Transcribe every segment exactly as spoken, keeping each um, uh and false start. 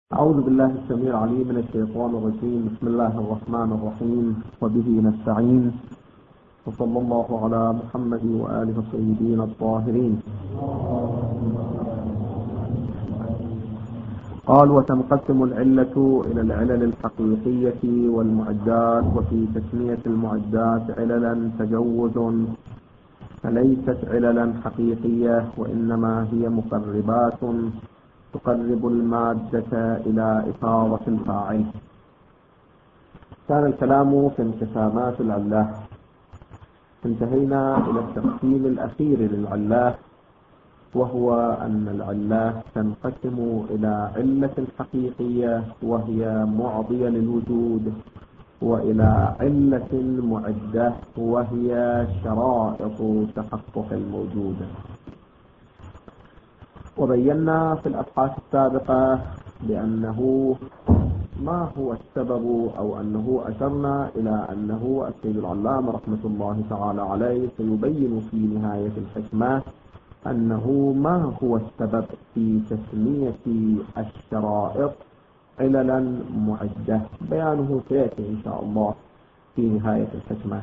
أعوذ بالله السميع العليم من الشيطان الرجيم. بسم الله الرحمن الرحيم، وبه نستعين، وصلى الله على محمد وآله الطيبين الطاهرين. قال: وتنقسم العلة إلى العلل الحقيقية والمعدات، وفي تسمية المعدات عللا تجوز، فليست عللا حقيقية، وإنما هي مقربات تقرب المادة إلى إفاضة الفاعل. كان الكلام في انقسامات العلة، انتهينا إلى التقسيم الأخير للعلة، وهو أن العلة تنقسم إلى علة حقيقية وهي معضية للوجود، وإلى علة معدة وهي شرائط تحقق الموجود. وبينا في الأبحاث السابقة بأنه ما هو السبب، أو أنه أشرنا إلى أنه السيد العلامة رحمة الله تعالى عليه سيبين في نهاية الحكمة أنه ما هو السبب في تسمية الشرائط عللا معدة. بيانه سيأتي إن شاء الله في نهاية الحكمة.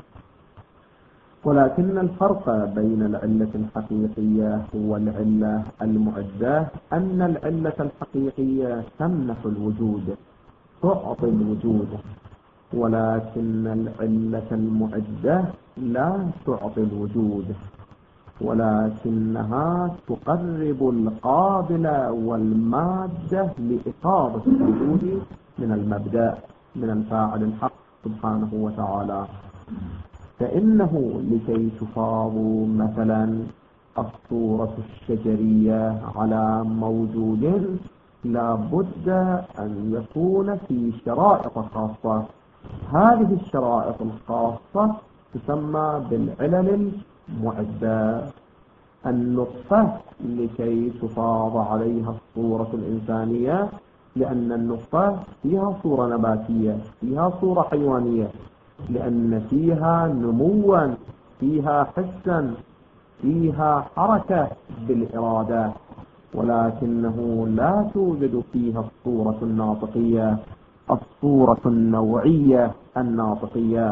ولكن الفرق بين العلة الحقيقية والعلة المعدة أن العلة الحقيقية تمنح الوجود، تعطي الوجود، ولكن العلة المعدة لا تعطي الوجود، ولكنها تقرب القابل والمادة لإفاضة الوجود من المبدأ، من الفاعل الحق سبحانه وتعالى. فإنه لكي تفاض مثلا الصورة الشجرية على موجود لا بد أن يكون في شرائط خاصة. هذه الشرائط الخاصة تسمى بالعلل المعدة. النطفة لكي تفاض عليها الصورة الإنسانية، لأن النطفة فيها صورة نباتية، فيها صورة حيوانية، لأن فيها نموا، فيها حسا، فيها حركة بالإرادة، ولكنه لا توجد فيها الصورة الناطقية، الصورة النوعية الناطقية.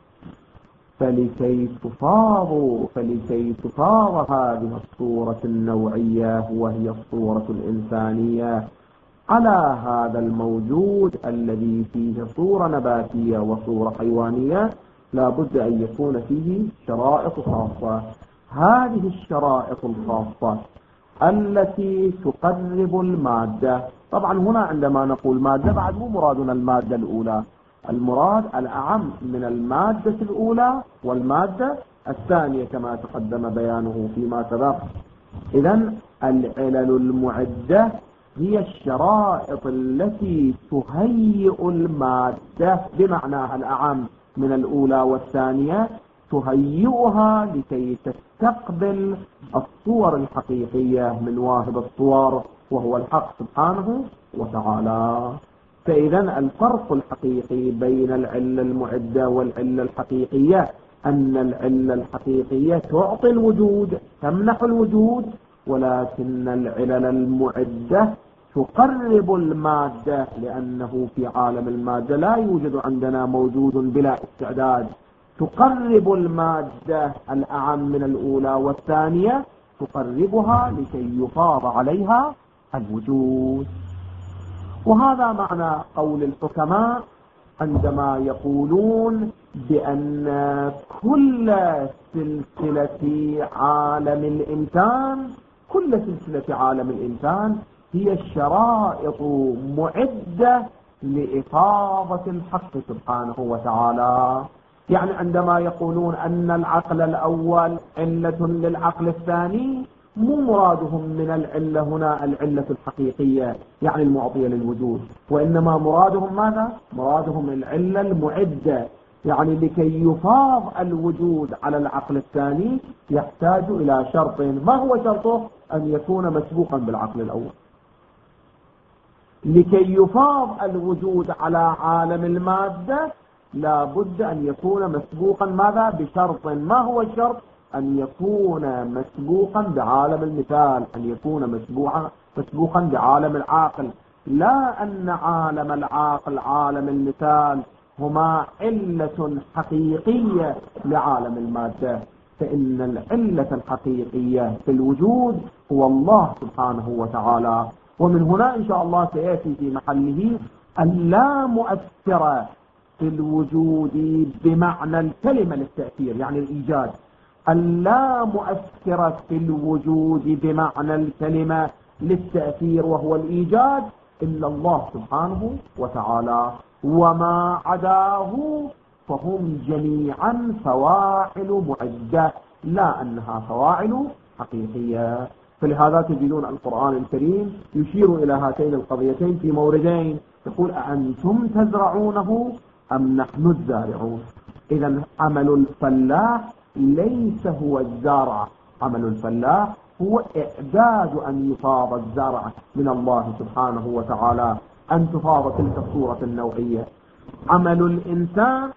فلكي تفاض فلكي تفاض هذه الصورة النوعية وهي الصورة الإنسانية على هذا الموجود الذي فيه صورة نباتية وصورة حيوانية، لا بد أن يكون فيه شرائط خاصة. هذه الشرائط الخاصة التي تقرب المادة، طبعا هنا عندما نقول مادة بعد مو مرادنا المادة الأولى، المراد الأعم من المادة الأولى والمادة الثانية كما تقدم بيانه فيما سبق. إذن العلل المعدة هي الشرائط التي تهيئ المادة بمعناها الأعم من الأولى والثانية، تهيئها لكي تستقبل الصور الحقيقية من واهب الصور وهو الحق سبحانه وتعالى. فإذا الفرق الحقيقي بين العلة المعدة والعلة الحقيقية أن العلة الحقيقية تعطي الوجود، تمنح الوجود، ولكن العلل المعدة تقرب المادة، لأنه في عالم المادة لا يوجد عندنا موجود بلا استعداد. تقرب المادة الأعم من الأولى والثانية، تقربها لكي يفاض عليها الوجود. وهذا معنى قول الحكماء عندما يقولون بأن كل سلسلة عالم الإنسان كل سلسلة عالم الإنسان هي شرائط معدة لإفاضة الحق سبحانه وتعالى. يعني عندما يقولون أن العقل الأول علة للعقل الثاني، مو مرادهم من العلة هنا العلة الحقيقية يعني المعطية للوجود، وإنما مرادهم ماذا؟ مرادهم العلة المعدة، يعني لكي يفاض الوجود على العقل الثاني يحتاج إلى شرط. ما هو شرطه؟ أن يكون مسبوقا بالعقل الأول. لكي يفاض الوجود على عالم المادة لا بد أن يكون مسبوقا ماذا؟ بشرط. ما هو الشرط؟ أن يكون مسبوقا بعالم المثال، أن يكون مسبوقا مسبوقا بعالم العاقل. لا أن عالم العاقل عالم المثال هما علة حقيقية لعالم المادة، فإن العلة الحقيقية في الوجود هو الله سبحانه وتعالى. ومن هنا إن شاء الله سيأتي في محله اللا مؤثرة في الوجود بمعنى الكلمة للتأثير، يعني الإيجاد. اللا مؤثرة في الوجود بمعنى الكلمة للتأثير وهو الإيجاد إلا الله سبحانه وتعالى، وما عداه فهم جميعا فواعل معدة لا أنها فواعل حقيقية. فلهذا تجدون القرآن الكريم يشير إلى هاتين القضيتين في موردين، يقول أأنتم تزرعونه أم نحن الزارعون. إذا عمل الفلاح ليس هو الزارع، عمل الفلاح هو إعداد أن يفاض الزرع من الله سبحانه وتعالى، أن تفاض تلك الصورة النوعية. عمل الإنسان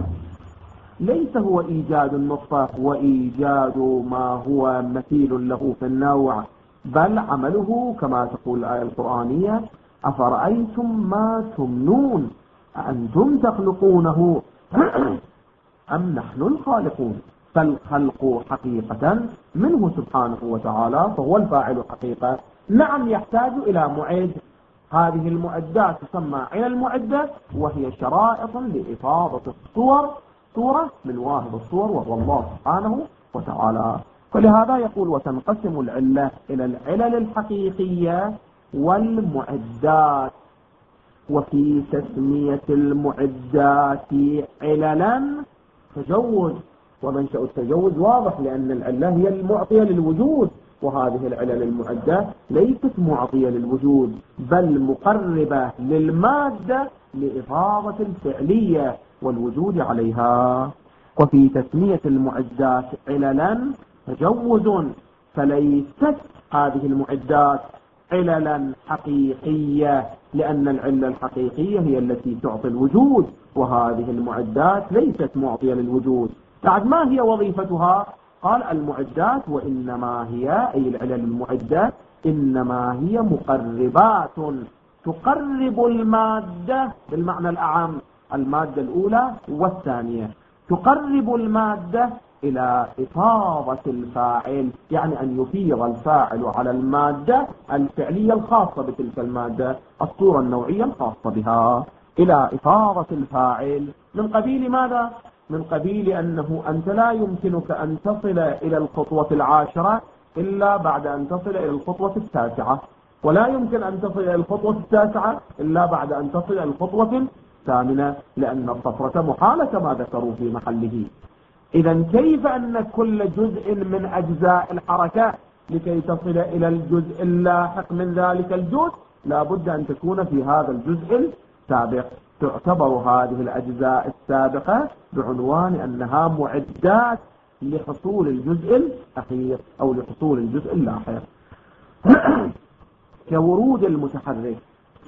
ليس هو إيجاد النطفة وإيجاد ما هو مثيل له في النوع، بل عمله كما تقول الآية القرآنية أفرأيتم ما تمنون أأنتم تخلقونه أم نحن الخالقون. فالخلق حقيقة منه سبحانه وتعالى، فهو الفاعل حقيقة. نعم يحتاج إلى معد، هذه المعدات تسمى على المعدة، وهي شرائط لإفاضة الصور صورة من واحد الصور وهو الله سبحانه وتعالى. فلهذا يقول وتنقسم العلة إلى العلل الحقيقية والمعدات. وفي تسمية المعدات عللا تجوز، ومنشأ التجوز واضح لأن العلة هي المعطية للوجود، وهذه العلل المعدة ليست معطية للوجود بل مقربة للمادة لإفاضة الفعلية والوجود عليها. وفي تسمية المعدات عللا تجوز، فليست هذه المعدات عللا حقيقية، لأن العلة الحقيقية هي التي تعطي الوجود، وهذه المعدات ليست معطية للوجود. بعد ما هي وظيفتها؟ قال المعدات وإنما هي أي العلل المعدة إنما هي مقربات تقرب المادة بالمعنى الأعم، المادة الأولى والثانية، تقرب المادة إلى إفاضة الفاعل، يعني أن يفيض الفاعل على المادة الفعلية الخاصة بتلك المادة، الصورة النوعية الخاصة بها، إلى إفاضة الفاعل. من قبيل ماذا؟ من قبيل أنه أنت لا يمكنك أن تصل إلى الخطوة العاشرة إلا بعد أن تصل إلى الخطوة التاسعة، ولا يمكن أن تصل إلى الخطوة التاسعة إلا بعد أن تصل إلى الخطوة الثامنة، لأن الطفرة محالة كما ذكروا في محله. إذا كيف أن كل جزء من أجزاء الحركة لكي تصل إلى الجزء اللاحق من ذلك الجزء لا بد أن تكون في هذا الجزء السابق. تعتبر هذه الأجزاء السابقة بعنوان أنها معدات لحصول الجزء الأخير أو لحصول الجزء اللاحق. كورود المتحرك،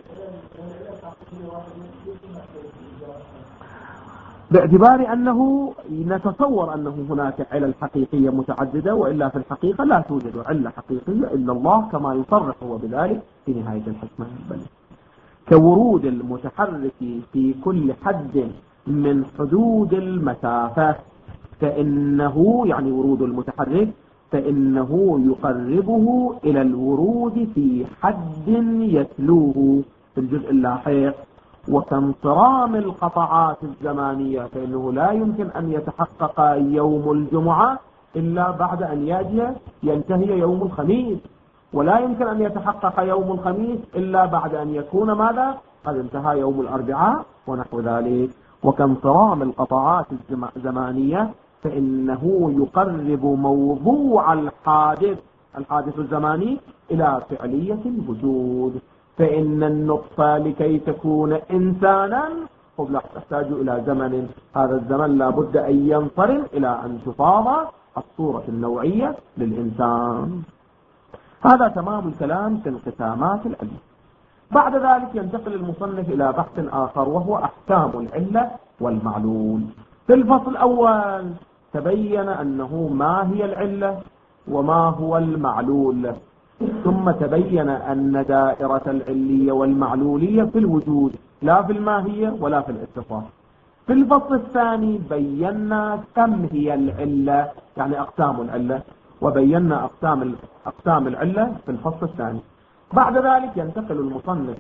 باعتبار أنه نتصور أنه هناك علل حقيقية متعددة، وإلا في الحقيقة لا توجد علة حقيقية إلا الله كما يصرح هو بذلك في نهاية الحكمة. بل كورود المتحرك في كل حد من حدود المسافة، فإنه يعني ورود المتحرك فإنه يقربه إلى الورود في حد يتلوه في الجزء اللاحق. وكانصرام القطعات الزمانية، فإنه لا يمكن أن يتحقق يوم الجمعة إلا بعد أن يأتي ينتهي يوم الخميس، ولا يمكن أن يتحقق يوم الخميس إلا بعد أن يكون ماذا؟ قد انتهى يوم الأربعاء ونحو ذلك. وكانصرام القطعات الزمانية فإنه يقرب موضوع الحادث الحادث الزماني إلى فعلية الوجود. فإن النطفة لكي تكون إنسانا قبل تحتاج إلى زمن، هذا الزمن لا بد أن ينصرم إلى أن تفاض الصورة النوعية للإنسان. هذا تمام الكلام في انقسامات العلم. بعد ذلك ينتقل المصنف إلى بحث آخر وهو أحكام العلة والمعلول. في الفصل الأول تبين أنه ما هي العلة وما هو المعلول. ثم تبين أن دائرة العلية والمعلولية في الوجود لا في الماهية ولا في الاتصاف. في الفصل الثاني بينا كم هي العلة، يعني أقسام العلة، وبينا أقسام أقسام العلة في الفصل الثاني. بعد ذلك ينتقل المصنف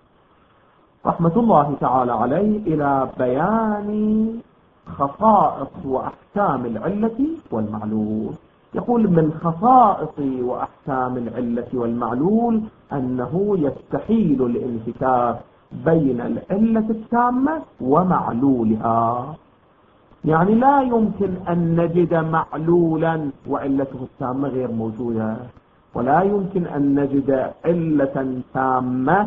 رحمة الله تعالى عليه إلى بيان خصائص وأحكام العلة والمعلول. يقول من خصائص وأحكام العلة والمعلول أنه يستحيل الانفكاك بين العلة التامة ومعلولها، يعني لا يمكن أن نجد معلولا وعلته التامة غير موجودة، ولا يمكن أن نجد علة تامة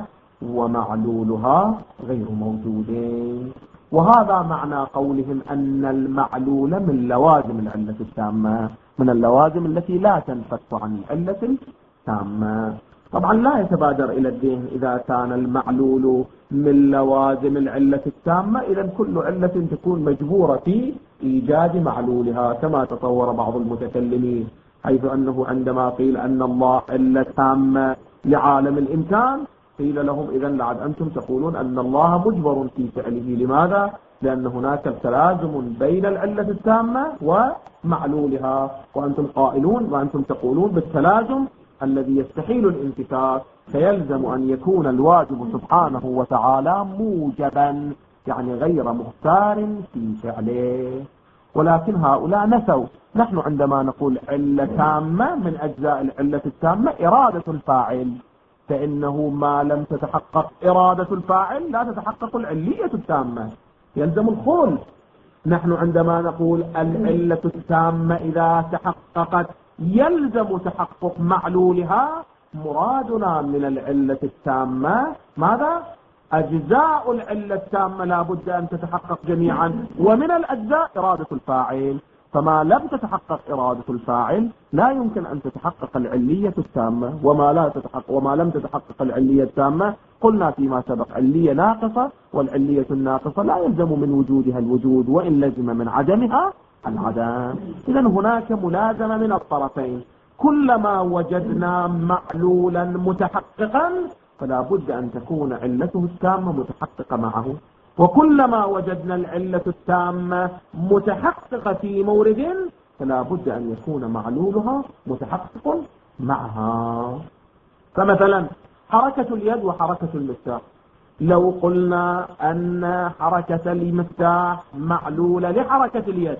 ومعلولها غير موجودين. وهذا معنى قولهم أن المعلول من لوازم العلة التامة، من اللوازم التي لا تنفك عن العلة التامة. طبعا لا يتبادر إلى الذهن إذا كان المعلول من لوازم العلة التامة إذا كل علة تكون مجبورة في إيجاد معلولها، كما تصور بعض المتكلمين، حيث أنه عندما قيل أن الله علة تامة لعالم الإمكان قيل لهم إذا لعد أنتم تقولون أن الله مجبر في فعله. لماذا؟ لأن هناك تلازم بين العلة التامة ومعلولها، وأنتم قائلون وأنتم تقولون بالتلازم الذي يستحيل الانفكاك، فيلزم أن يكون الواجب سبحانه وتعالى موجبا، يعني غير مختار في فعله. ولكن هؤلاء نسوا. نحن عندما نقول علة تامة من أجزاء العلة التامة إرادة الفاعل، فإنه ما لم تتحقق إرادة الفاعل لا تتحقق العلية التامة، يلزم الخلف. نحن عندما نقول العلة التامة إذا تحققت يلزم تحقق معلولها، مرادنا من العلة التامة ماذا؟ أجزاء العلة التامة لا بد أن تتحقق جميعا، ومن الأجزاء إرادة الفاعل. فما لم تتحقق إرادة الفاعل لا يمكن أن تتحقق العلية التامة، وما لا تتحقق وما لم تتحقق العلية التامة قلنا فيما سبق علية ناقصة، والعلية الناقصة لا يلزم من وجودها الوجود وإن لزم من عدمها العدم. إذا هناك ملازمة من الطرفين، كلما وجدنا معلولا متحققا فلا بد أن تكون علته التامة متحققة معه، وكلما وجدنا العلة التامة متحققة في مورد فلا بد أن يكون معلولها متحقق معها. فمثلا حركة اليد وحركة المفتاح، لو قلنا أن حركة المفتاح معلولة لحركة اليد،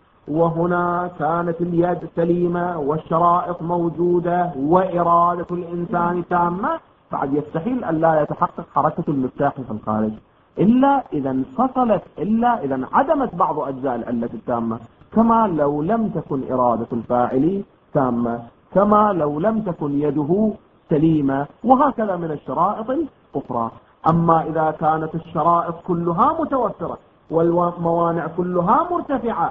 وهنا كانت اليد سليمة والشرائط موجودة وإرادة الإنسان تامة، بعد يستحيل أن لا يتحقق حركة المفتاح في الخارج إلا إذا انفصلت، إلا إذا عدمت بعض أجزاء العلة التامة، كما لو لم تكن إرادة الفاعل تامة، كما لو لم تكن يده سليمة، وهكذا من الشرائط الأخرى. أما إذا كانت الشرائط كلها متوفرة والموانع كلها مرتفعة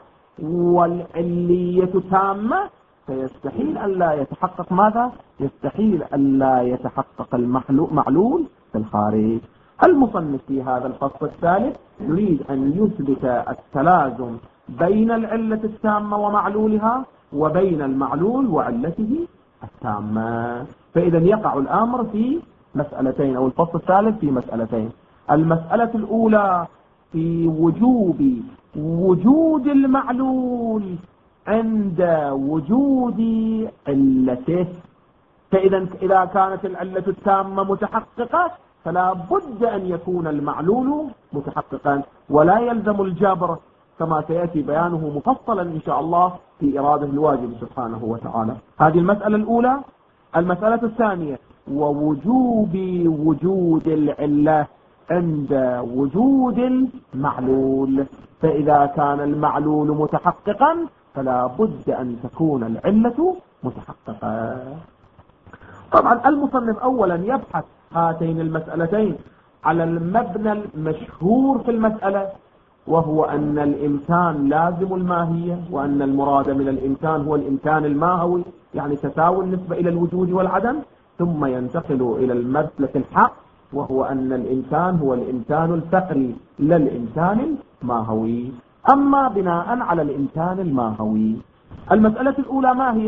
والعلية تامة فيستحيل أن لا يتحقق ماذا؟ يستحيل أن لا يتحقق المعلول في الخارج. المصنف في هذا الفصل الثالث يريد أن يثبت التلازم بين العلة التامة ومعلولها وبين المعلول وعلته التامة. فإذا يقع الأمر في مسألتين، أو الفصل الثالث في مسألتين. المسألة الأولى في وجوب وجود المعلول عند وجود علته. فإذا إذا كانت العلة التامة متحققة فلا بد أن يكون المعلول متحققا، ولا يلزم الجبر كما سيأتي بيانه مفصلا إن شاء الله في إرادة الواجب سبحانه وتعالى. هذه المسألة الأولى. المسألة الثانية ووجوب وجود العلة عند وجود المعلول. فإذا كان المعلول متحققا فلا بد أن تكون العلة متحققة. طبعا المصنف أولا يبحث هاتين المسألتين على المبنى المشهور في المسألة، وهو أن الإمكان لازم الماهية، وأن المراد من الإمكان هو الإمكان الماهوي، يعني تساوي النسبة إلى الوجود والعدم. ثم ينتقل إلى المسلك الحق، وهو أن الإمكان هو الإمكان الفقري لا الإمكان الماهوي. أما بناء على الإمكان الماهوي، المسألة الأولى ما هي؟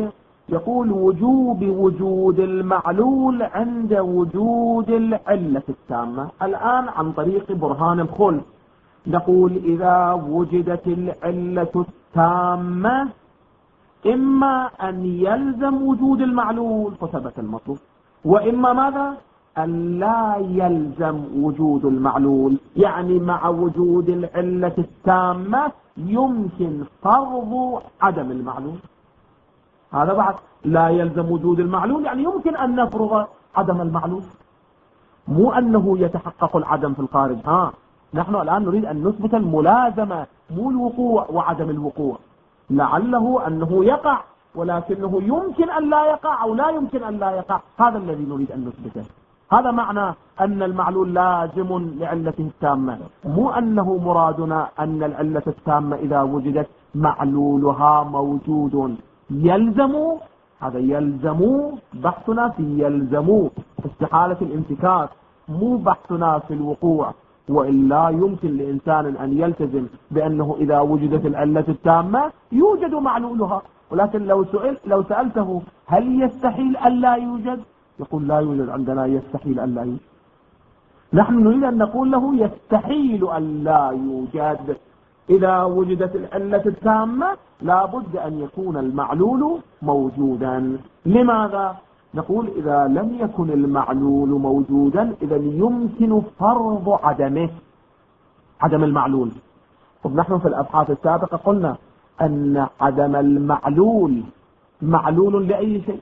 يقول وجوب وجود المعلول عند وجود العلة التامة. الآن عن طريق برهان الخلف نقول إذا وجدت العلة التامة إما أن يلزم وجود المعلول فثبت المطلوب، وإما ماذا؟ أن لا يلزم وجود المعلول، يعني مع وجود العلة التامة يمكن فرض عدم المعلول. هذا بعد لا يلزم وجود المعلول يعني يمكن أن نفرض عدم المعلول، مو أنه يتحقق العدم في الخارج. ها نحن الآن نريد أن نثبت الملازمة مو الوقوع وعدم الوقوع. لعله أنه يقع ولكنه يمكن أن لا يقع أو لا يمكن أن لا يقع، هذا الذي نريد أن نثبته. هذا معنى أن المعلول لازم لعلته التامة، مو أنه مرادنا أن العلة التامة إذا وجدت معلولها موجود يلزم. هذا يلزم بحثنا في يلزم استحالة الانتكاس، مو بحثنا في الوقوع. وإلا يمكن لإنسان أن يلتزم بأنه إذا وجدت العلة التامة يوجد معلولها، ولكن لو سئل لو سألته هل يستحيل أن لا يوجد؟ يقول لا يوجد عندنا، يستحيل أن لا يوجد. نحن نريد أن نقول له يستحيل أن لا يوجد. إذا وجدت العلة التامة لابد أن يكون المعلول موجودا. لماذا؟ نقول إذا لم يكن المعلول موجودا إذا يمكن فرض عدمه، عدم المعلول. ونحن في الأبحاث السابقة قلنا أن عدم المعلول معلول لأي شيء؟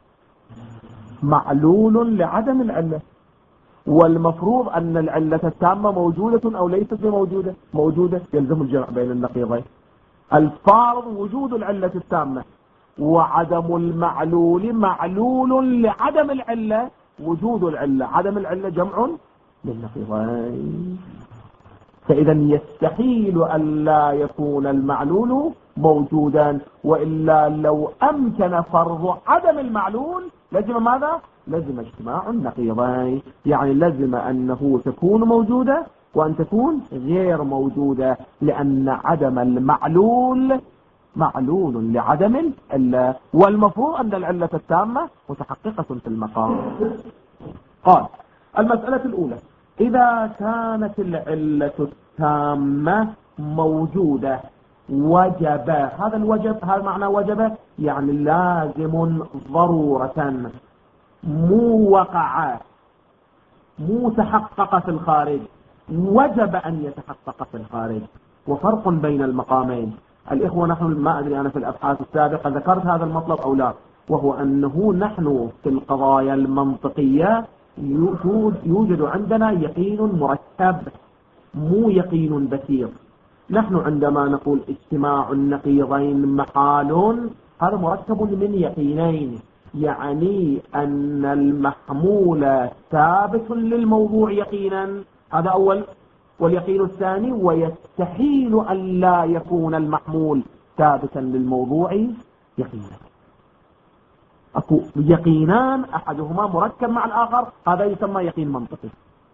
معلول لعدم العلة، والمفروض أن العلة التامة موجودة أو ليست بموجودة؟ موجودة، يلزم الجمع بين النقيضين. الفارض وجود العلة التامة، وعدم المعلول معلول لعدم العلة وجود العلة، عدم العلة جمع للنقيضين. فإذا يستحيل أن لا يكون المعلول موجودا، وإلا لو أمكن فرض عدم المعلول لازم ماذا؟ لازم اجتماع النقيضين، يعني لازم أنه تكون موجودة وأن تكون غير موجودة، لأن عدم المعلول معلول لعدم العلة، والمفروض أن العلة التامة متحققة في المقام. قال المسألة الأولى إذا كانت العلة التامة موجودة وجب، هذا الوجب هذا معنى وجب يعني لازم ضرورة، مو وقع مو تحقق في الخارج، وجب أن يتحقق في الخارج. وفرق بين المقامين. الإخوة نحن ما أدري أنا في الأبحاث السابقة ذكرت هذا المطلب أو لا، وهو أنه نحن في القضايا المنطقية يوجد عندنا يقين مركب مو يقين بسيط. نحن عندما نقول اجتماع النقيضين محال هذا مركب من يقينين، يعني أن المحمول ثابت للموضوع يقينا، هذا أول. واليقين الثاني ويستحيل أن لا يكون المحمول ثابتا للموضوع يقينا. أكو يقينان أحدهما مركب مع الآخر، هذا يسمى يقين منطقي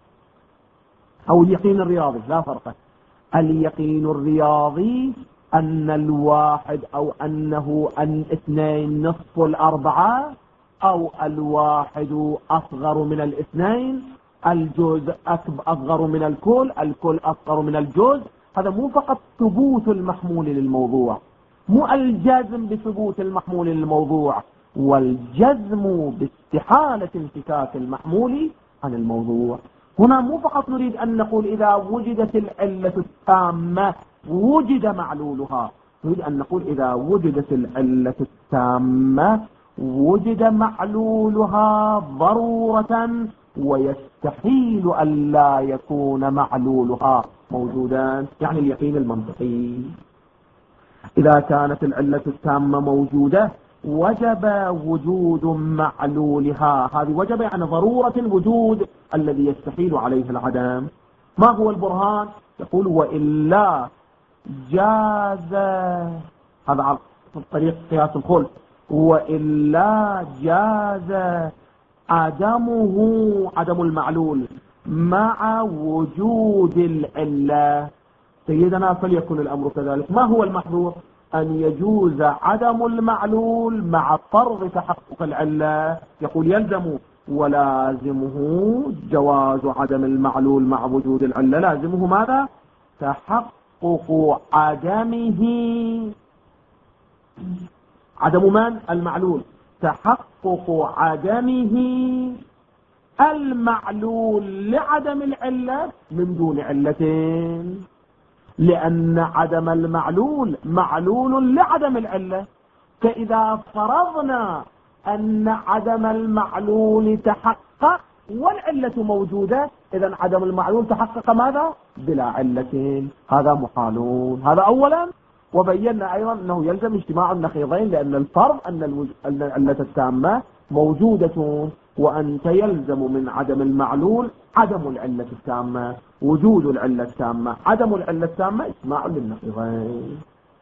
أو اليقين الرياضي، لا فرق. اليقين الرياضي أن الواحد أو أنه أن اثنين نصف الأربعة، أو الواحد أصغر من الاثنين، الجزء أصغر من الكل، الكل أصغر من الجزء. هذا مو فقط ثبوت المحمول للموضوع، مو الجزم بثبوت المحمول للموضوع، والجزم باستحالة انفكاك المحمول عن الموضوع. هنا مو فقط نريد أن نقول إذا وجدت العلة التامة وجد معلولها، نريد أن نقول إذا وجدت العلة التامة وجد معلولها ضرورة، ويستحيل أن لا يكون معلولها موجودا، يعني اليقين المنطقي. إذا كانت العلة التامة موجودة وجب وجود معلولها، هذه وجب يعني ضرورة الوجود الذي يستحيل عليه العدم. ما هو البرهان؟ يقول وإلا جاز، هذا على طريق قياس الخلف، وإلا جاز عدمه عدم المعلول مع وجود العلة. سيدنا فليكن الأمر كذلك. ما هو المحظور؟ أن يجوز عدم المعلول مع فرض تحقق العلة، يقول يلزم ولازمه جواز عدم المعلول مع وجود العلة. لازمه ماذا؟ تحقق عدمه، عدم من؟ المعلول. تحقق عدمه المعلول لعدم العلة من دون علتين، لأن عدم المعلول معلول لعدم العلة. فإذا فرضنا أن عدم المعلول تحقق والعلة موجودة، إذن عدم المعلول تحقق ماذا؟ بلا علتين. هذا محالون. هذا أولا. وبينا أيضا أنه يلزم اجتماع النقيضين، لأن الفرض أن العلة التامة موجودة، وأنت يلزم من عدم المعلول عدم العلة التامة، وجود العلة التامة. عدم العلة التامة اجتماع للنقيضين.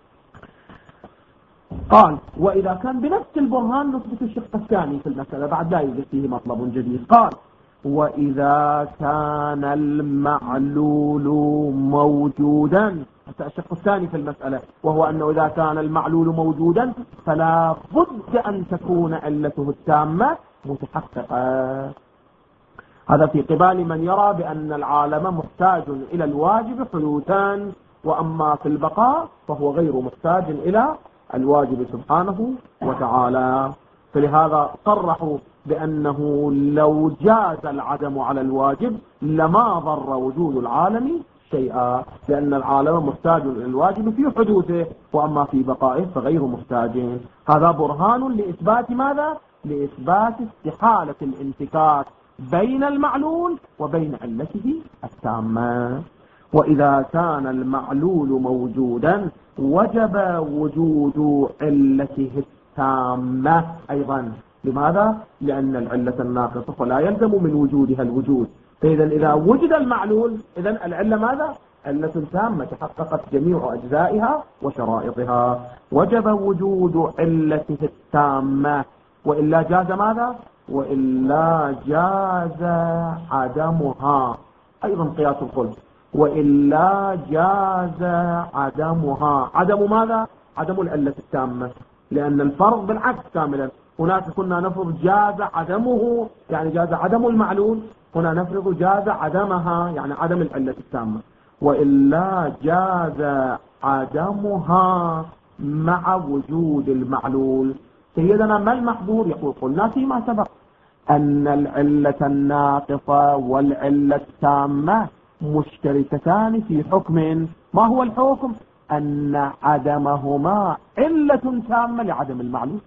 قال وإذا كان بنفس البرهان نثبت الشق الثاني في المسألة، بعد لا يوجد فيه مطلب جديد. قال وإذا كان المعلول موجودا، الشق الثاني في المسألة وهو أنه إذا كان المعلول موجودا فلا بد أن تكون علته التامة متحققة. هذا في قبال من يرى بأن العالم محتاج إلى الواجب حدوثا، وأما في البقاء فهو غير محتاج إلى الواجب سبحانه وتعالى. فلهذا صرحوا بأنه لو جاز العدم على الواجب لما ضر وجود العالم شيئا، لأن العالم محتاج إلى الواجب في حدوثه، وأما في بقائه فغير محتاج. هذا برهان لإثبات ماذا؟ لإثبات استحالة الانتكاك بين المعلول وبين علته التامة. وإذا كان المعلول موجودا وجب وجود علته التامة أيضا. لماذا؟ لأن العلة الناقصة فلا يلزم من وجودها الوجود. فإذا إذا وجد المعلول إذن العلة ماذا؟ علة تامة تحققت جميع أجزائها وشرائطها. وجب وجود علته التامة، وإلا جاز ماذا؟ وإلا جاز عدمها. أيضا قياس القلب. وإلا جاز عدمها. عدم ماذا؟ عدم العلة التامة، لأن الفرض بالعكس كاملا. هناك كنا نفرض جاز عدمه يعني جاز عدم المعلول، هنا نفرض جاز عدمها يعني عدم العلة التامة. وإلا جاز عدمها مع وجود المعلول. سيدنا ما المحظور؟ يقول قلنا فيما سبق أن العلة الناقصة والعلة التامة مشتركتان في حكم. ما هو الحكم؟ أن عدمهما علة تامة لعدم المعلول.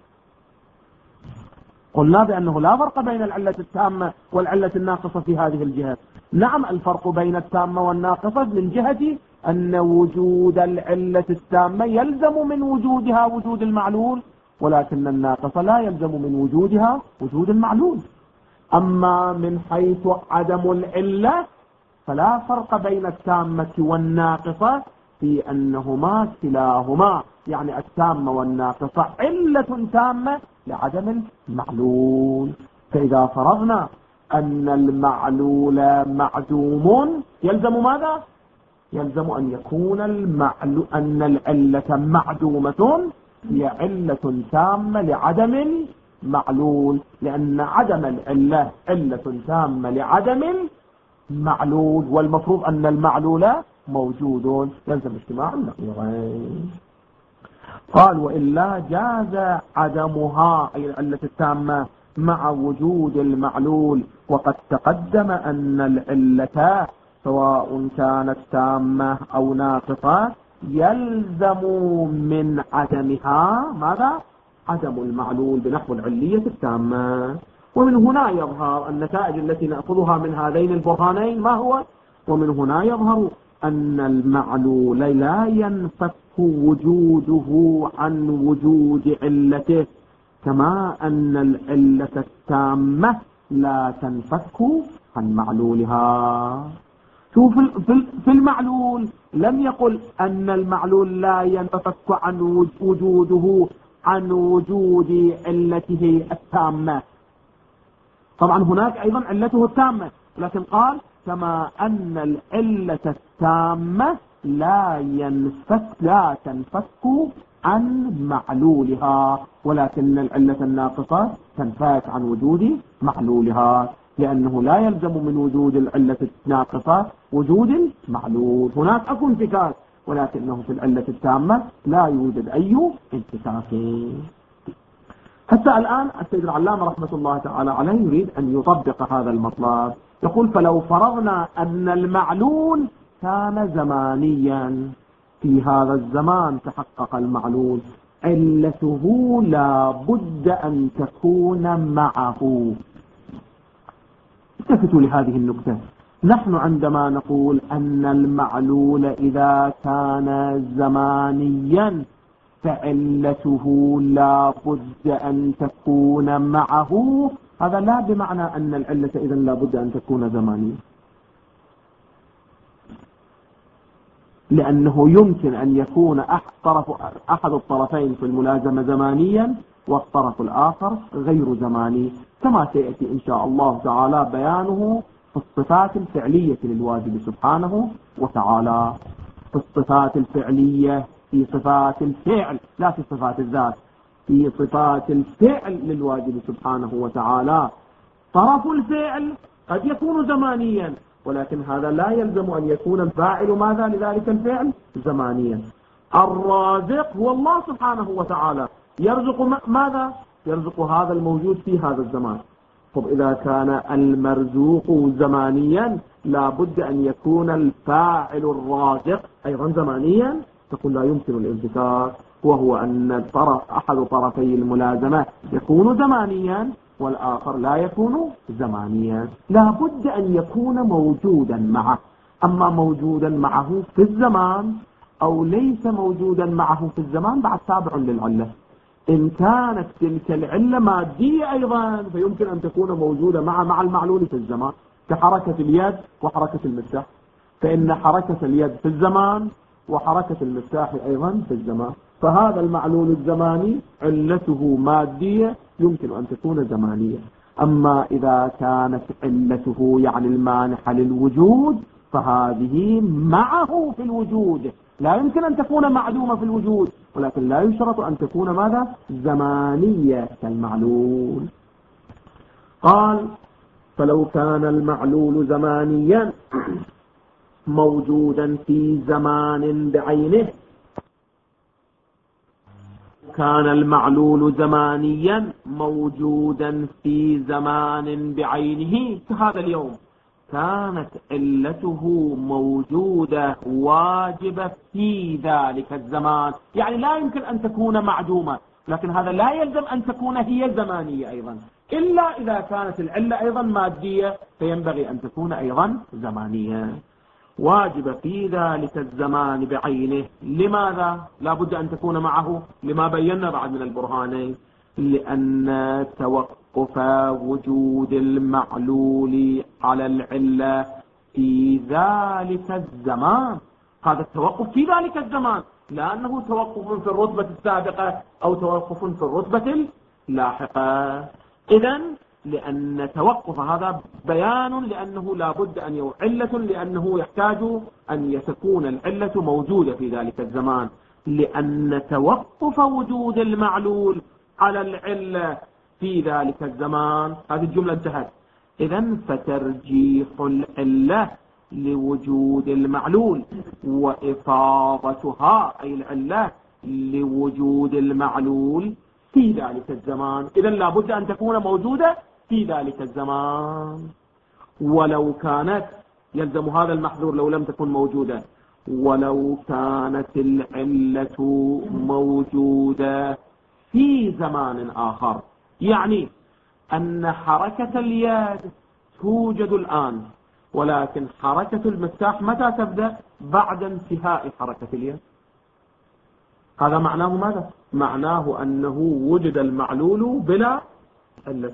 قلنا بأنه لا فرق بين العلة التامة والعلة الناقصة في هذه الجهة. نعم الفرق بين التامة والناقصة من جهة أن وجود العلة التامة يلزم من وجودها وجود المعلول، ولكن الناقصة لا يلزم من وجودها وجود المعلول. أما من حيث عدم العلة فلا فرق بين التامة والناقصة في أنهما كلاهما يعني التامة والناقصة علة تامة لعدم المعلول. فإذا فرضنا أن المعلول معدوم يلزم ماذا؟ يلزم أن يكون المعلول أن العلة معدومة هي علة تامة لعدم المعلول، لأن عدم العلة علة تامة لعدم المعلول، والمفروض أن المعلول موجود، يلزم اجتماع النقيضين. قال وإلا جاز عدمها أي العلة التامة مع وجود المعلول. وقد تقدم أن العلة سواء كانت تامة أو ناقصة يلزم من عدمها ماذا؟ عدم المعلول بنحو العلية التامة. ومن هنا يظهر النتائج التي نأخذها من هذين البرهانين ما هو؟ ومن هنا يظهر أن المعلول لا ينفك وجوده عن وجود علته، كما أن العلة التامة لا تنفك عن معلولها. شوف في المعلول لم يقل أن المعلول لا ينفك عن وجوده عن وجود علته التامة. طبعا هناك أيضا علته التامة، لكن قال كما أن العلة التامة لا ينفك لا تنفك عن معلولها، ولكن العلة الناقصة تنفك عن وجود معلولها، لأنه لا يلزم من وجود العلة الناقصة وجود المعلول. هناك أكو انفكاك، ولكنه في العلة التامة لا يوجد أي انفكاك. حتى الآن السيد العلامة رحمة الله تعالى عليه يريد أن يطبق هذا المطلب. يقول: فلو فرضنا أن المعلول كان زمانيا، في هذا الزمان تحقق المعلول، علته لا بد أن تكون معه. التفتوا لهذه النقطة. نحن عندما نقول أن المعلول إذا كان زمانيا فعلته لا بد أن تكون معه، هذا لا بمعنى أن العلة إذن لا بد أن تكون زمانية، لأنه يمكن أن يكون أحد الطرفين في الملازمة زمانيا والطرف الآخر غير زماني، كما سيأتي إن شاء الله تعالى بيانه في الصفات الفعلية للواجب سبحانه وتعالى. في الصفات الفعلية، في صفات الفعل، لا في صفات الذات، في صفات الفعل للواجب سبحانه وتعالى، طرف الفعل قد يكون زمانيا، ولكن هذا لا يلزم أن يكون الفاعل ماذا لذلك الفعل زمانيا. الرازق هو الله سبحانه وتعالى، يرزق ماذا؟ يرزق هذا الموجود في هذا الزمان. طب إذا كان المرزوق زمانيا لا بد أن يكون الفاعل الرازق أيضا زمانيا، تقول لا يمكن الانفكاك، وهو أن الطرف أحد طرفي الملازمة يكون زمانيا والآخر لا يكون زمانيا، لا بد أن يكون موجودا معه. أما موجودا معه في الزمان أو ليس موجودا معه في الزمان بعد تابع للعلة. إن كانت تلك العلة مادية أيضا فيمكن أن تكون موجودة مع مع المعلول في الزمان، كحركة اليد وحركة المفتاح، فإن حركة اليد في الزمان وحركة المفتاح أيضا في الزمان، فهذا المعلول الزماني علته مادية يمكن أن تكون زمانية. أما إذا كانت علته يعني المانحة للوجود فهذه معه في الوجود، لا يمكن أن تكون معدومة في الوجود، ولكن لا يشترط أن تكون ماذا؟ زمانية كالمعلول. قال: فلو كان المعلول زمانيا موجودا في زمان بعينه، كان المعلول زمانيا موجودا في زمان بعينه كهذا اليوم، كانت علته موجودة واجبة في ذلك الزمان، يعني لا يمكن أن تكون معدومة، لكن هذا لا يلزم أن تكون هي زمانية أيضا، إلا إذا كانت العلة أيضا مادية فينبغي أن تكون أيضا زمانية، واجبة في ذلك الزمان بعينه. لماذا لا بد أن تكون معه؟ لما بينا بعد من البرهانين، لأن توقف وجود المعلول على العلة في ذلك الزمان، هذا التوقف في ذلك الزمان، لأنه توقف في الرتبة السابقة أو توقف في الرتبة اللاحقة. إذن لأن توقف هذا بيان لأنه لا بد أن يكون علة، لأنه يحتاج أن تكون العلة موجودة في ذلك الزمان، لأن توقف وجود المعلول على العلة في ذلك الزمان، هذه الجملة انتهت. إذن فترجيح العلة لوجود المعلول وإفاضتها أي العلة لوجود المعلول في ذلك الزمان، إذن لا بد أن تكون موجودة في ذلك الزمان. ولو كانت، يلزم هذا المحذور لو لم تكن موجودة، ولو كانت العلة موجودة في زمان آخر، يعني أن حركة اليد توجد الآن، ولكن حركة المفتاح متى تبدأ؟ بعد انتهاء حركة اليد. هذا معناه ماذا؟ معناه أنه وجد المعلول بلا علة.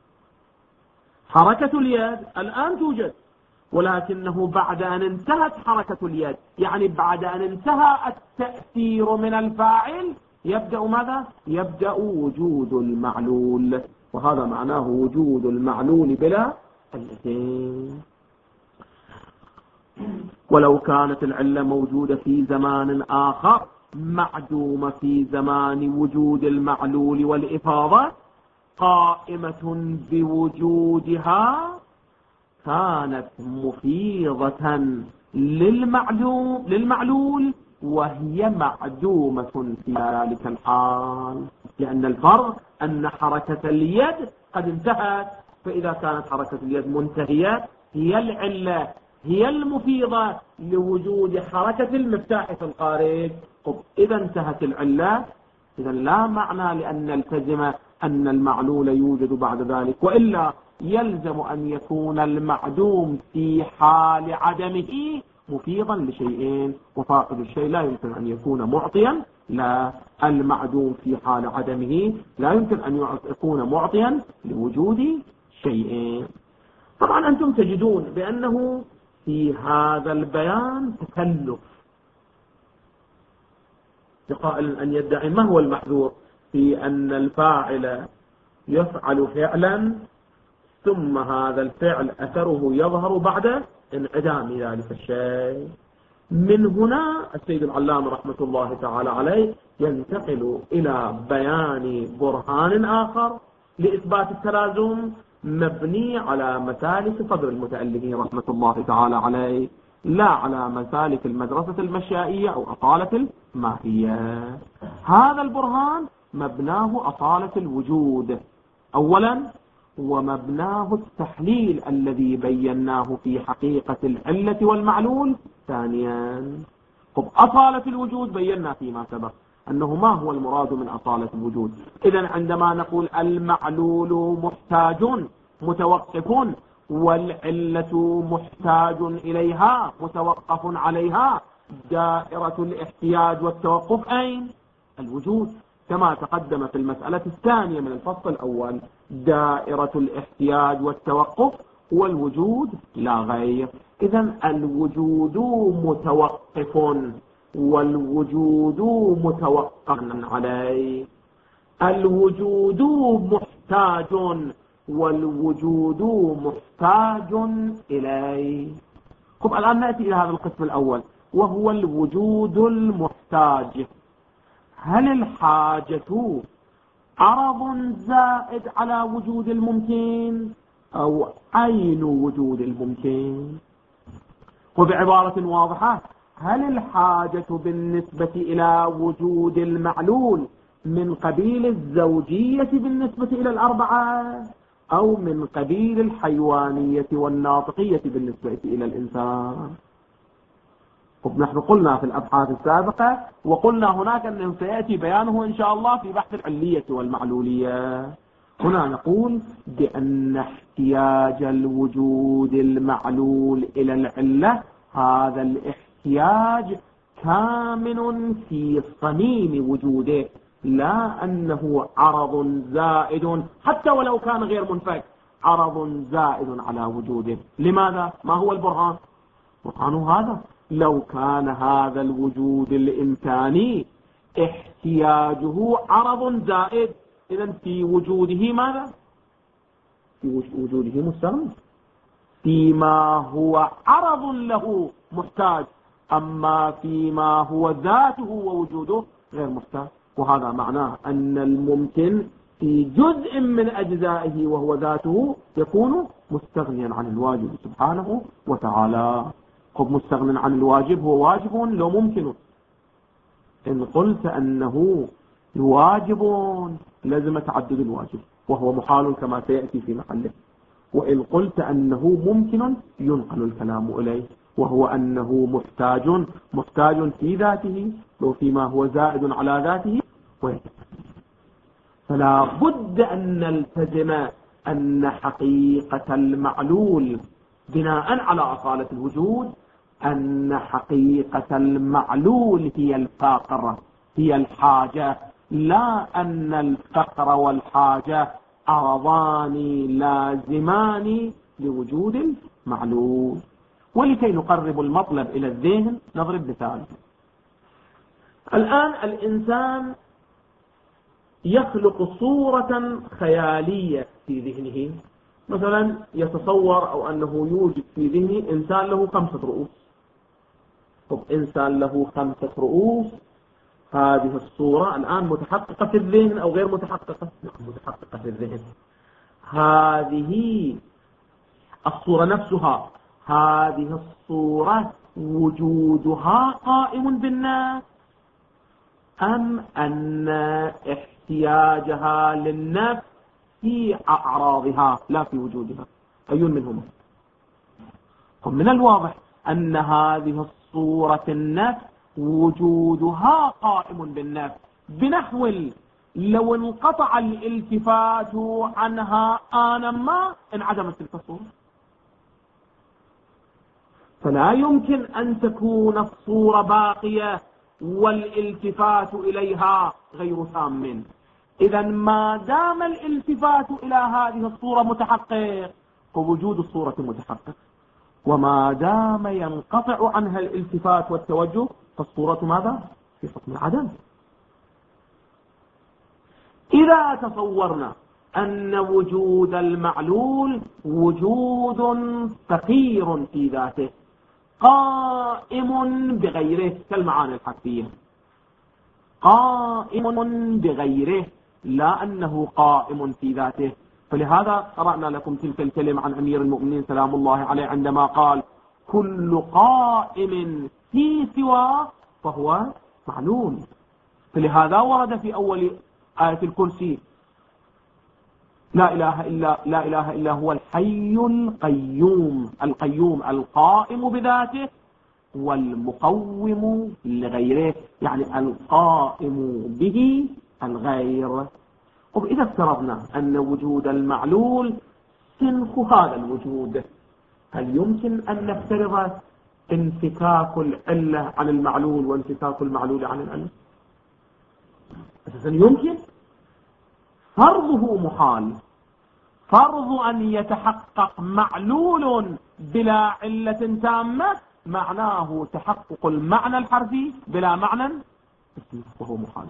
حركة اليد الآن توجد، ولكنه بعد أن انتهت حركة اليد، يعني بعد أن انتهى التأثير من الفاعل، يبدأ ماذا؟ يبدأ وجود المعلول، وهذا معناه وجود المعلول بلا علة. ولو كانت العلة موجودة في زمان آخر معدومة في زمان وجود المعلول والإفاضة قائمة بوجودها كانت مفيضة للمعلوم للمعلول وهي معدومة في ذلك الحال، لأن الفرق أن حركة اليد قد انتهت، فإذا كانت حركة اليد منتهية هي العلة هي المفيضة لوجود حركة المفتاح في الخارج. إذا انتهت العلة إذا لا معنى لأن نلتزم أن المعلول يوجد بعد ذلك، وإلا يلزم أن يكون المعدوم في حال عدمه مفيضا لشيئين، وفاقد الشيء لا يمكن أن يكون معطيا، لا المعدوم في حال عدمه لا يمكن أن يكون معطيا لوجود شيئين. طبعا أنتم تجدون بأنه في هذا البيان تكلف لقائل أن يدعي ما هو المحذور في أن الفاعل يفعل فعلا ثم هذا الفعل أثره يظهر بعد انعدام ذلك الشيء. من هنا السيد العلامة رحمة الله تعالى عليه ينتقل إلى بيان برهان آخر لإثبات التلازم مبني على مسالك صدر المتألفين رحمة الله تعالى عليه، لا على مسالك المدرسة المشائية أو أصالة الماهية. هذا البرهان مبناه أصالة الوجود أولا، ومبناه التحليل الذي بيناه في حقيقة العلة والمعلول ثانيا. طب أصالة الوجود بينا فيما سبق أنه ما هو المراد من أصالة الوجود. إذن عندما نقول المعلول محتاج متوقف والعلة محتاج إليها متوقف عليها، دائرة الاحتياج والتوقف أين؟ الوجود، كما تقدم في المسألة الثانية من الفصل الأول. دائرة الاحتياج والتوقف والوجود لا غير. إذن الوجود متوقف والوجود متوقف عليه، الوجود محتاج والوجود محتاج إليه. طب الآن نأتي إلى هذا القسم الأول وهو الوجود المحتاج. هل الحاجة عرض زائد على وجود الممكن أو عين وجود الممكن؟ وبعبارة واضحة، هل الحاجة بالنسبة إلى وجود المعلول من قبيل الزوجية بالنسبة إلى الأربعة أو من قبيل الحيوانية والناطقية بالنسبة إلى الإنسان؟ طب نحن قلنا في الأبحاث السابقة وقلنا هناك أنه سيأتي بيانه إن شاء الله في بحث العلية والمعلولية. هنا نقول بأن احتياج الوجود المعلول إلى العلة هذا الاحتياج كامن في صميم وجوده، لا أنه عرض زائد حتى ولو كان غير منفك، عرض زائد على وجوده. لماذا؟ ما هو البرهان؟ برهان هذا لو كان هذا الوجود الإمكاني احتياجه عرض زائد، إذن في وجوده ماذا؟ في وجوده مستغني فيما هو عرض له محتاج، أما فيما هو ذاته ووجوده غير محتاج. وهذا معناه أن الممكن في جزء من أجزائه وهو ذاته يكون مستغنيا عن الواجب سبحانه وتعالى. قد مستغن عن الواجب هو واجب لو ممكن. إن قلت أنه واجب لازم تعدد الواجب وهو محال كما سيأتي في محله، وإن قلت أنه ممكن ينقل الكلام إليه وهو أنه محتاج محتاج في ذاته لو فيما هو زائد على ذاته. فلا بد أن نلتزم أن حقيقة المعلول بناء على أصالة الوجود أن حقيقة المعلول هي الفقر هي الحاجة، لا أن الفقر والحاجة عرضان لازمان لوجود المعلول. ولكي نقرب المطلب إلى الذهن نضرب مثال. الآن الإنسان يخلق صورة خيالية في ذهنه، مثلا يتصور أو أنه يوجد في ذهنه إنسان له خمسة رؤوس. طب إنسان له خمسة رؤوس، هذه الصورة الآن متحققة في الذهن أو غير متحققة؟ متحققة في الذهن. هذه الصورة نفسها، هذه الصورة وجودها قائم بالناس، أم أن احتياجها للنفس في أعراضها لا في وجودها؟ أي منهما؟ ومن الواضح أن هذه الصورة النفس وجودها قائم بالنفس، بنحو لو انقطع الالتفات عنها آنا ما انعدمت تلك الصورة. فلا يمكن أن تكون الصورة باقية والالتفات إليها غير تام. إذا ما دام الالتفات إلى هذه الصورة متحقق فوجود الصورة متحقق، وما دام ينقطع عنها الالتفات والتوجه فالصورة ماذا؟ في حكم العدم. إذا تصورنا أن وجود المعلول وجود فقير في ذاته قائم بغيره كالمعاني الحرفية، قائم بغيره لا أنه قائم في ذاته، فلهذا قرأنا لكم تلك الكلمة عن أمير المؤمنين سلام الله عليه عندما قال كل قائم في سواه فهو معلول. فلهذا ورد في أول آية الكرسي لا إله إلا لا إله إلا هو الحي القيوم، القيوم القائم بذاته والمقوم لغيره، يعني القائم به الغير. وإذا افترضنا أن وجود المعلول سنخ هذا الوجود، هل يمكن أن نفترض انفكاك العلة عن المعلول وانفكاك المعلول عن العلة؟ أساسا يمكن، فرضه محال. فرض أن يتحقق معلول بلا علة تامة معناه تحقق المعنى الحرفي بلا معنى، وهو محال،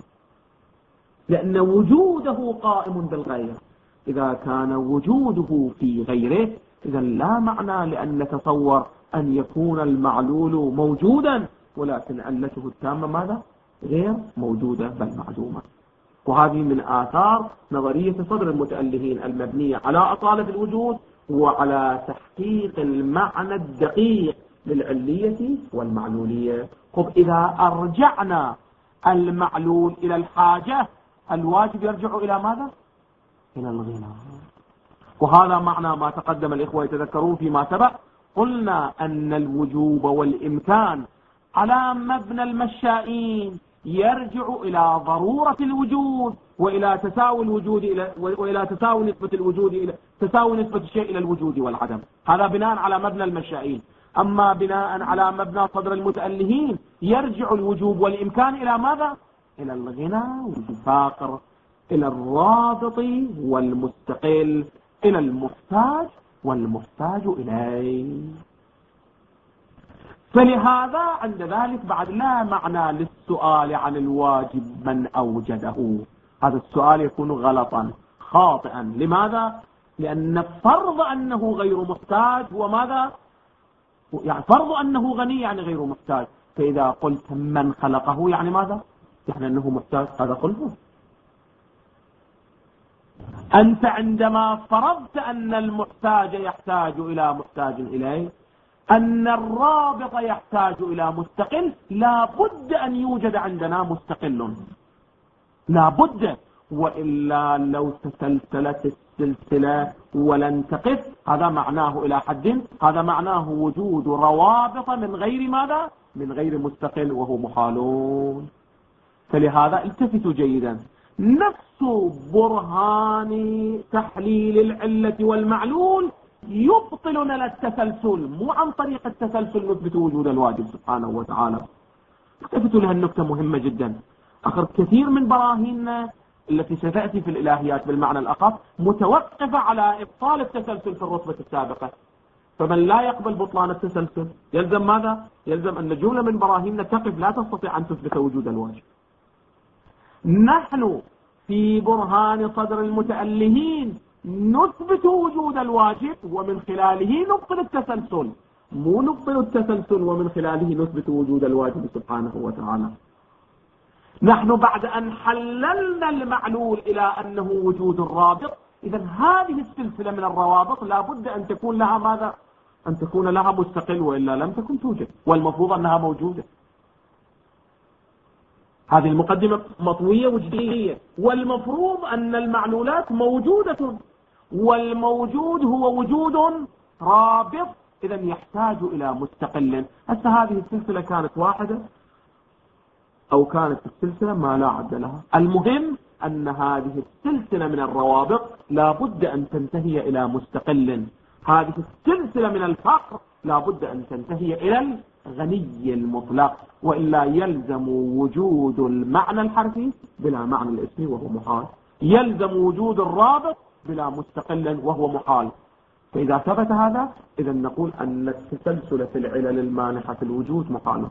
لأن وجوده قائم بالغير. إذا كان وجوده في غيره إذا لا معنى لأن نتصور أن يكون المعلول موجودا ولكن علته التامة ماذا؟ غير موجودة بل معدومة. وهذه من آثار نظرية صدر المتألهين المبنية على أصالة الوجود وعلى تحقيق المعنى الدقيق للعلية والمعلولية. طب إذا أرجعنا المعلول إلى الحاجة الواجب يرجع إلى ماذا؟ إلى الغنى. وهذا معنى ما تقدم الإخوة يتذكرون فيما سبق، قلنا أن الوجوب والإمكان على مبنى المشائين يرجع إلى ضرورة الوجود وإلى تساوي الوجود إلى وإلى تساوي نسبة الوجود إلى تساوي نسبة الشيء إلى الوجود والعدم. هذا بناء على مبنى المشائين. أما بناء على مبنى صدر المتألهين يرجع الوجوب والإمكان إلى ماذا؟ إلى الغنى والفاقر، إلى الرابط والمستقل، إلى المحتاج والمحتاج إليه. فلهذا عند ذلك بعد لا معنى للسؤال عن الواجب من أوجده. هذا السؤال يكون غلطا خاطئا. لماذا؟ لأن فرض أنه غير محتاج هو ماذا؟ يعني فرض أنه غني يعني غير محتاج. فإذا قلت من خلقه يعني ماذا؟ يعني أنه محتاج، هذا قلته. أنت عندما فرضت أن المحتاج يحتاج إلى محتاج إليه، أن الرابط يحتاج إلى مستقل، لا بد أن يوجد عندنا مستقل، لا بد، وإلا لو تسلسلت السلسلة ولن تقف. هذا معناه إلى حد، هذا معناه وجود روابط من غير ماذا؟ من غير مستقل، وهو محالون. فلهذا التفتوا جيدا، نفس برهان تحليل العلة والمعلول يبطل لنا التسلسل، مو عن طريق التسلسل نثبت وجود الواجب سبحانه وتعالى. التفتوا لها النكتة مهمة جدا. آخر كثير من براهيننا التي ستأتي في الإلهيات بالمعنى الأخف متوقفة على إبطال التسلسل في الرتبة السابقة. فمن لا يقبل بطلان التسلسل يلزم ماذا؟ يلزم أن جملة من براهيننا تقف لا تستطيع أن تثبت وجود الواجب. نحن في برهان صدر المتألهين نثبت وجود الواجب ومن خلاله نبطل التسلسل، مو نبطل التسلسل ومن خلاله نثبت وجود الواجب سبحانه وتعالى. نحن بعد أن حللنا المعلول إلى أنه وجود رابط، إذا هذه السلسلة من الروابط لا بد أن تكون لها ماذا؟ أن تكون لها مستقل، وإلا لم تكن توجد، والمفروض أنها موجودة. هذه المقدمة مطوية وجدية، والمفروض أن المعلولات موجودة، والموجود هو وجود رابط، إذا يحتاج إلى مستقل. هسه هذه السلسلة كانت واحدة أو كانت السلسلة ما لا عد لها، المهم أن هذه السلسلة من الروابط لا بد أن تنتهي إلى مستقل. هذه السلسلة من الفقر لا بد أن تنتهي إلى الغني المطلق، وإلا يلزم وجود المعنى الحرفي بلا معنى الاسمي وهو محال، يلزم وجود الرابط بلا مستقل وهو محال. فإذا ثبت هذا إذا نقول أن التسلسل في العلل المانحة في الوجود محال،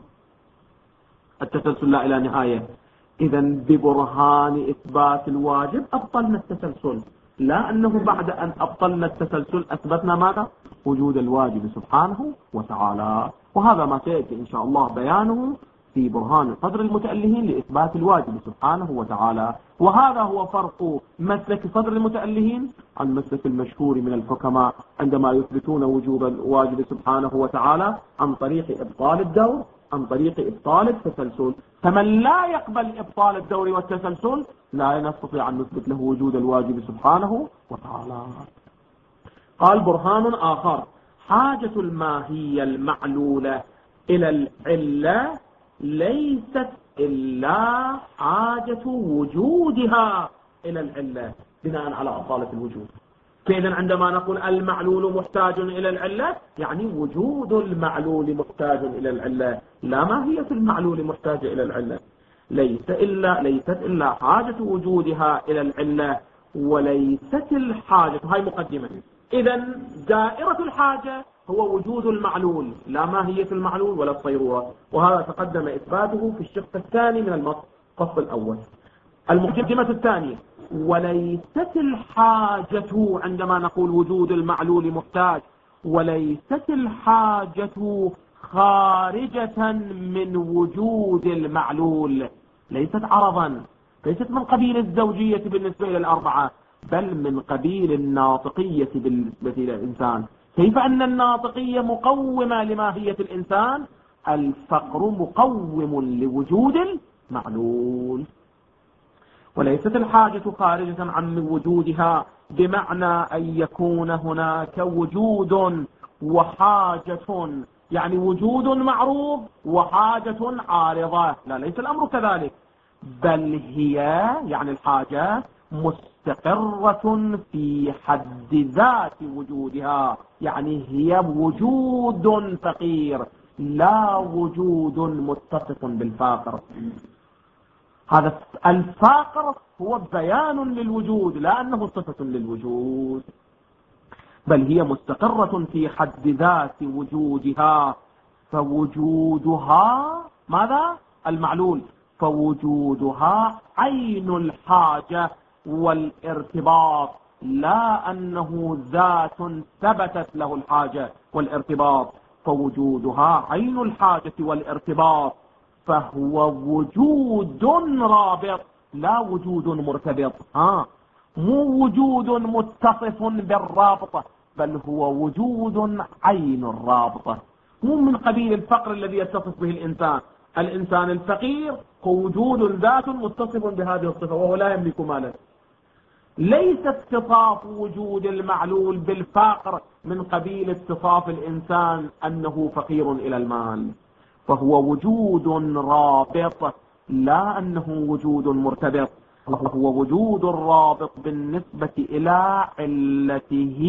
التسلسل لا إلى نهاية. إذا ببرهان إثبات الواجب أبطلنا التسلسل، لا أنه بعد أن أبطلنا التسلسل أثبتنا ماذا؟ وجود الواجب سبحانه وتعالى. وهذا ما سيأتي إن شاء الله بيانه في برهان صدر المتألهين لإثبات الواجب سبحانه وتعالى. وهذا هو فرق مسلك صدر المتألهين عن مسلك المشهور من الحكماء عندما يثبتون وجوب الواجب سبحانه وتعالى عن طريق إبطال الدور، عن طريق إبطال التسلسل. فمن لا يقبل إبطال الدور والتسلسل لا نستطيع أن نثبت له وجود الواجب سبحانه وتعالى. قال برهان آخر: حاجة الماهية المعلولة إلى العلة ليست إلا حاجة وجودها إلى العلة بناء على أصالة الوجود. فإذا عندما نقول المعلول محتاج إلى العلة يعني وجود المعلول محتاج إلى العلة، لا ماهية المعلول محتاجة إلى العلة. ليس إلا ليست إلا حاجة وجودها إلى العلة وليست الحاجة. هاي مقدمة. إذا دائرة الحاجة هو وجود المعلول، لا ماهية المعلول ولا الصيرورة، وهذا تقدم إثباته في الشق الثاني من الفصل الأول. المقدمة الثانية: وليست الحاجة، عندما نقول وجود المعلول محتاج، وليست الحاجة خارجة من وجود المعلول، ليست عرضا، ليست من قبيل الزوجية بالنسبة إلى الأربعة، بل من قبيل الناطقية بالنسبة إلى الإنسان. كيف أن الناطقية مقومة لماهية الإنسان؟ الفقر مقوم لوجود المعلول. وليست الحاجة خارجة عن وجودها بمعنى أن يكون هناك وجود وحاجة، يعني وجود معروض وحاجة عارضة، لا، ليس الأمر كذلك، بل هي يعني الحاجة مستقرة في حد ذات وجودها، يعني هي وجود فقير لا وجود متصف بالفاقر. هذا الفاقر هو بيان للوجود، لا أنه صفة للوجود، بل هي مستقرة في حد ذات وجودها. فوجودها ماذا؟ المعلول. فوجودها عين الحاجة والارتباط، لا أنه ذات ثبتت له الحاجة والارتباط. فوجودها عين الحاجة والارتباط، فهو وجود رابط لا وجود مرتبط. ها مو وجود متصف بالرابطة، بل هو وجود عين الرابطة، مو من قبيل الفقر الذي يتصف به الإنسان. الإنسان الفقير هو وجود ذات متصف بهذه الصفة وهو لا يملك مالا. ليس اتصاف وجود المعلول بالفقر من قبيل اتصاف الإنسان أنه فقير إلى المال، فهو وجود رابط لا أنه وجود مرتبط. وهو وجود الرابط بالنسبة إلى علته.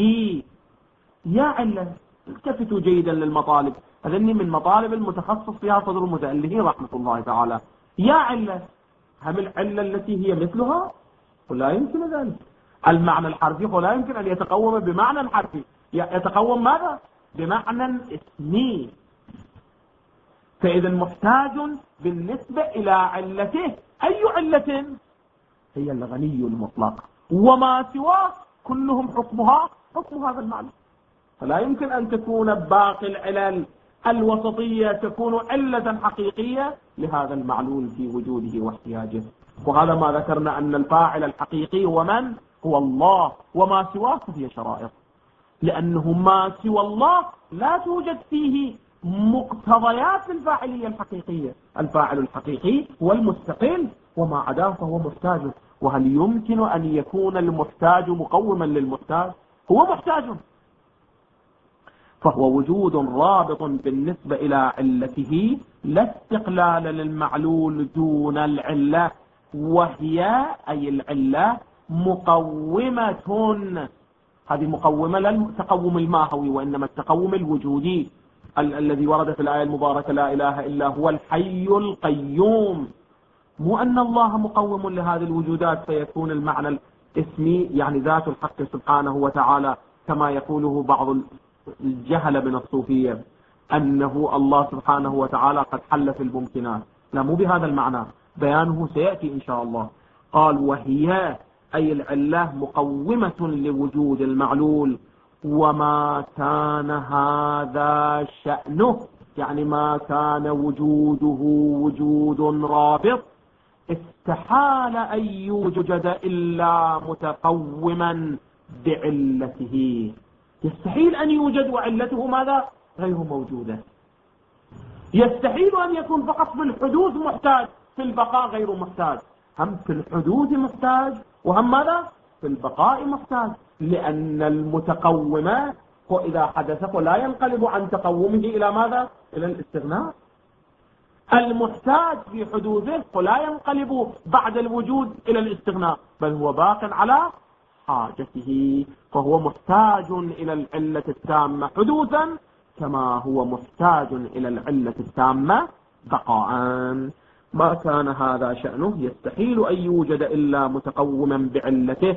يا علة، التفتوا جيدا للمطالب، هذني من مطالب المتخصص فيها صدر المتألهين رحمة الله تعالى. يا علة، هم العلة التي هي مثلها؟ ولا يمكن ذلك. المعنى الحرفي ولا يمكن أن يتقوم بمعنى حرفي، يتقوم ماذا؟ بمعنى اسمي. فإذا محتاج بالنسبة إلى علته. أي علة؟ هي الغني المطلق، وما سواه كلهم حكمها حكم هذا المعنى. فلا يمكن أن تكون باقي العلل الوسطية تكون علة حقيقية لهذا المعلول في وجوده واحتياجه. وهذا ما ذكرنا أن الفاعل الحقيقي هو من؟ هو الله، وما سواه هي شرائط، لأنه ما سوى الله لا توجد فيه مقتضيات الفاعلية الحقيقية. الفاعل الحقيقي هو المستقل، وما عداه فهو محتاج. وهل يمكن أن يكون المحتاج مقوما للمحتاج؟ هو محتاج، فهو وجود رابط بالنسبة إلى علته، لا استقلال للمعلول دون العلة، وهي أي العلة مقومة. هذه مقومة لا التقوم الماهوي، وإنما التقوم الوجودي ال الذي ورد في الآية المباركة لا إله إلا هو الحي القيوم. مو أن الله مقوم لهذه الوجودات فيكون المعنى الاسمي يعني ذات الحق سبحانه وتعالى كما يقوله بعض الجهل من الصوفية، أنه الله سبحانه وتعالى قد حل في الممكنات. لا، مو بهذا المعنى، بيانه سيأتي إن شاء الله. قال وهي أي العلة مقومة لوجود المعلول، وما كان هذا شأنه، يعني ما كان وجوده وجود رابط استحال أن يوجد إلا متقوما بعلته. يستحيل أن يوجد وعلته ماذا؟ غير موجودة. يستحيل أن يكون فقط في الحدوث محتاج، في البقاء غير محتاج. هم في الحدوث محتاج، وهم ماذا؟ في البقاء محتاج، لأن المتقوم إذا حدث فلا ينقلب عن تقومه إلى ماذا؟ إلى الاستغناء. المحتاج في حدوثه فلا ينقلب بعد الوجود إلى الاستغناء، بل هو باق على حاجته، فهو محتاج إلى العلة التامة حدوثا كما هو محتاج إلى العلة التامة بقاء. ما كان هذا شأنه، يستحيل أن يوجد إلا متقوما بعلته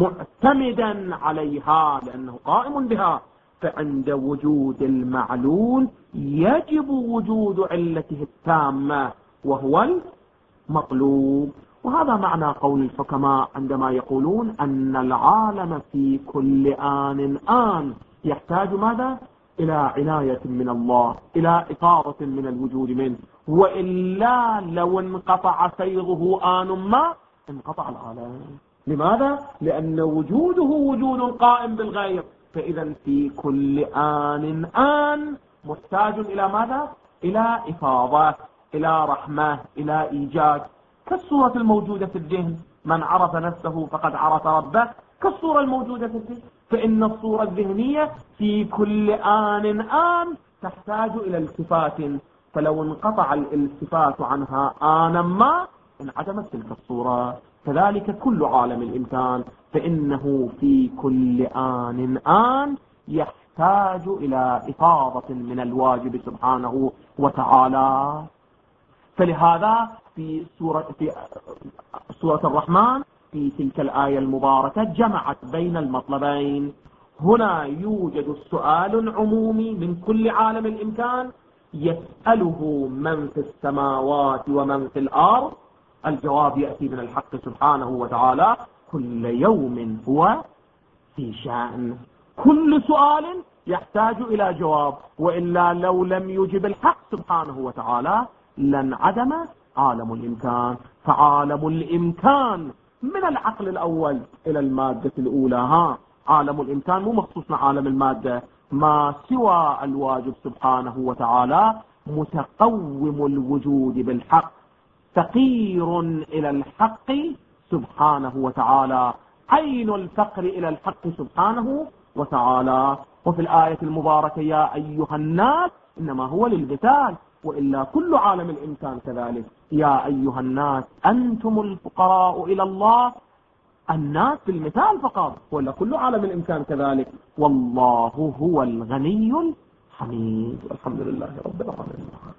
معتمدا عليها لأنه قائم بها. فعند وجود المعلول يجب وجود علته التامة وهو المطلوب. وهذا معنى قول الحكماء عندما يقولون أن العالم في كل آن آن يحتاج ماذا؟ إلى عناية من الله، إلى إفاضة من الوجود منه، وإلا لو انقطع سيره آن ما انقطع العالم. لماذا؟ لأن وجوده وجود قائم بالغير، فإذا في كل آن آن محتاج إلى ماذا؟ إلى إفاضة، إلى رحمة، إلى إيجاد، كالصورة الموجودة في الذهن. من عرف نفسه فقد عرف ربه، كالصورة الموجودة في الذهن. فإن الصورة الذهنية في كل آن آن تحتاج إلى التفات، فلو انقطع الالتفات عنها آنا ما انعدمت تلك الصورة. كذلك كل عالم الإمكان، فإنه في كل آن آن يحتاج إلى إفاضة من الواجب سبحانه وتعالى. فلهذا في سورة, في سورة الرحمن في تلك الآية المباركة جمعت بين المطلبين. هنا يوجد السؤال عمومي من كل عالم الإمكان يسأله من في السماوات ومن في الأرض، الجواب يأتي من الحق سبحانه وتعالى كل يوم هو في شأن. كل سؤال يحتاج إلى جواب، وإلا لو لم يجب الحق سبحانه وتعالى لانعدم عالم الإمكان. فعالم الإمكان من العقل الأول إلى المادة الأولى. ها عالم الإمكان مو مخصوص مع عالم المادة، ما سوى الواجب سبحانه وتعالى متقوم الوجود بالحق، فقير إلى الحق سبحانه وتعالى، عين الفقر إلى الحق سبحانه وتعالى. وفي الآية المباركة يا أيها الناس إنما هو للمثال، وإلا كل عالم الإمكان كذلك. يا أيها الناس أنتم الفقراء إلى الله، الناس بالمثال فقط، ولا كل عالم الإمكان كذلك. والله هو الغني الحميد. الحمد لله رب العالمين.